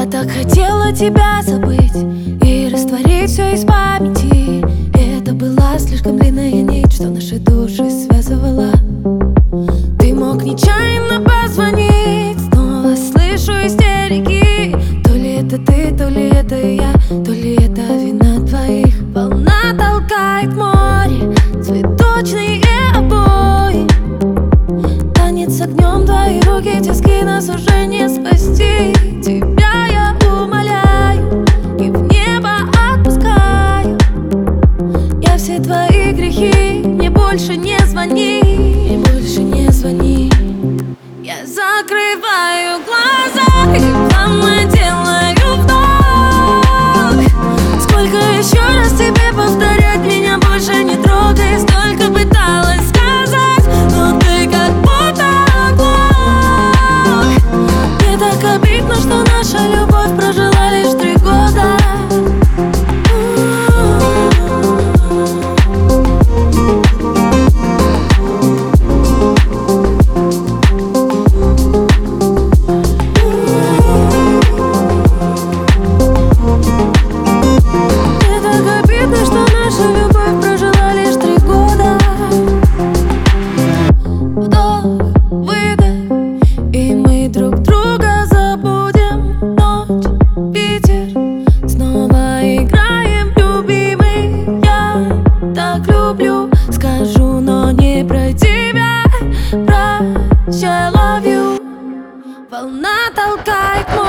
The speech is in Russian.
так хотела тебя забыть и растворить все из памяти. Это была слишком длинная нить, что наши души связывала. Ты мог нечаянно позвонить, снова слышу истерики. То ли это ты, то ли это я, то ли это вина двоих. Волна толкает море, цветочные обои. Танец с огнем, твои руки, тиски, нас уже не спасти. Тебя я умоляю и в небо отпускаю. Я все твои грехи, мне больше не звони, мне больше не звони. Я закрываю глаза и плавно делаю вдох. Сколько еще раз тебе повторять, меня больше не трогай. Столько пыталась сказать, но ты как будто оглох. Мне так обидно, что наша любовь прожила лишь 3 года. Скажу, но не про тебя. Прощай, love you. Волна толкает мой